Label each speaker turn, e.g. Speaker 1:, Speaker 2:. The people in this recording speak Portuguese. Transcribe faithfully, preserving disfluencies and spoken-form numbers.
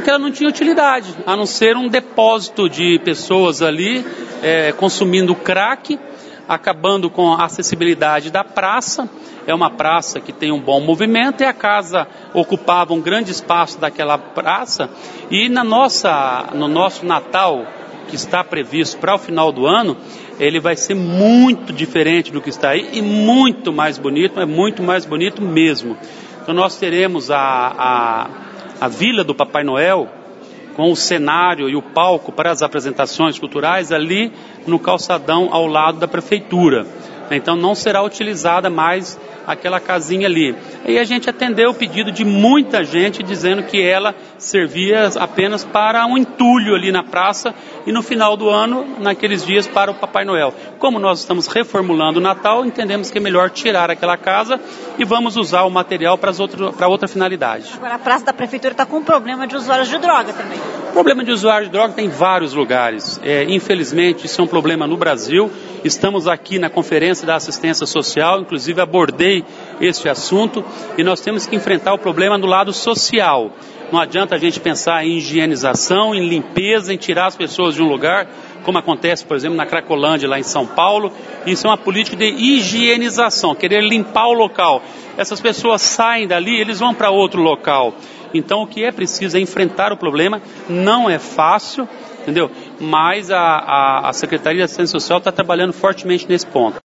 Speaker 1: porque ela não tinha utilidade, a não ser um depósito de pessoas ali é, consumindo crack, acabando com a acessibilidade da praça. É uma praça que tem um bom movimento e a casa ocupava um grande espaço daquela praça. E na nossa, no nosso Natal, que está previsto para o final do ano, ele vai ser muito diferente do que está aí e muito mais bonito, é muito mais bonito mesmo. Então nós teremos a, a, a Vila do Papai Noel, com o cenário e o palco para as apresentações culturais ali no calçadão ao lado da prefeitura. Então não será utilizada mais aquela casinha ali. E a gente atendeu o pedido de muita gente dizendo que ela servia apenas para um entulho ali na praça e no final do ano, naqueles dias, para o Papai Noel. Como nós estamos reformulando o Natal, entendemos que é melhor tirar aquela casa e vamos usar o material para, as outro, para outra finalidade.
Speaker 2: Agora a praça da prefeitura está com um problema de usuários de droga também.
Speaker 1: O problema de usuário de droga tem em vários lugares. É, infelizmente, isso é um problema no Brasil. Estamos aqui na Conferência da Assistência Social, inclusive abordei este assunto, e nós temos que enfrentar o problema do lado social. Não adianta a gente pensar em higienização, em limpeza, em tirar as pessoas de um lugar, como acontece, por exemplo, na Cracolândia, lá em São Paulo. Isso é uma política de higienização, querer limpar o local. Essas pessoas saem dali, eles vão para outro local. Então, o que é preciso é enfrentar o problema. Não é fácil, entendeu? Mas a, a, a Secretaria de Assistência Social está trabalhando fortemente nesse ponto.